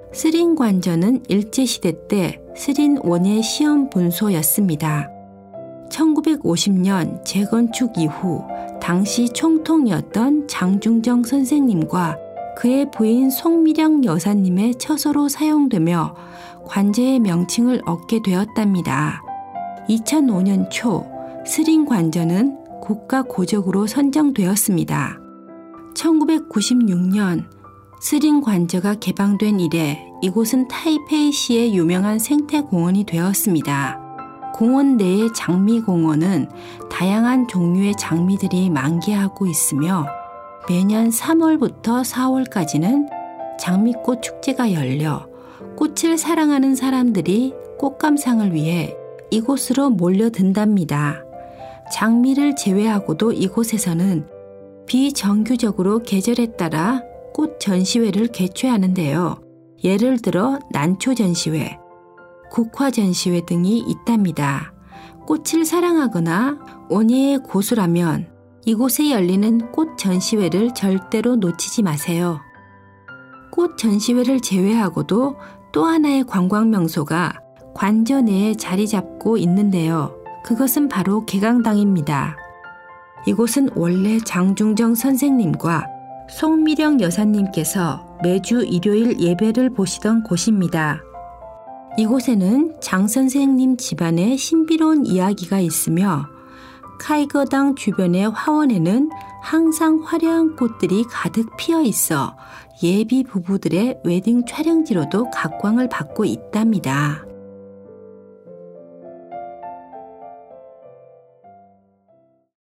스린관저는 일제시대 때 스린원의 시험 분소였습니다. 1950년 재건축 이후 당시 총통이었던 장중정 선생님과 그의 부인 송미령 여사님의 처소로 사용되며 관제의 명칭을 얻게 되었답니다. 2005년 초 스린관저는 국가고적으로 선정되었습니다. 1996년 스린관저가 개방된 이래 이곳은 타이페이시의 유명한 생태공원이 되었습니다. 공원 내의 장미공원은 다양한 종류의 장미들이 만개하고 있으며 매년 3월부터 4월까지는 장미꽃 축제가 열려 꽃을 사랑하는 사람들이 꽃감상을 위해 이곳으로 몰려든답니다. 장미를 제외하고도 이곳에서는 비정규적으로 계절에 따라 꽃 전시회를 개최하는데요. 예를 들어 난초 전시회, 국화 전시회 등이 있답니다. 꽃을 사랑하거나 원예의 고수라면 이곳에 열리는 꽃 전시회를 절대로 놓치지 마세요. 꽃 전시회를 제외하고도 또 하나의 관광 명소가 관저 내에 자리 잡고 있는데요. 그것은 바로 개강당입니다. 이곳은 원래 장중정 선생님과 송미령 여사님께서 매주 일요일 예배를 보시던 곳입니다. 이곳에는 장 선생님 집안의 신비로운 이야기가 있으며 카이거당 주변의 화원에는 항상 화려한 꽃들이 가득 피어 있어 예비 부부들의 웨딩 촬영지로도 각광을 받고 있답니다.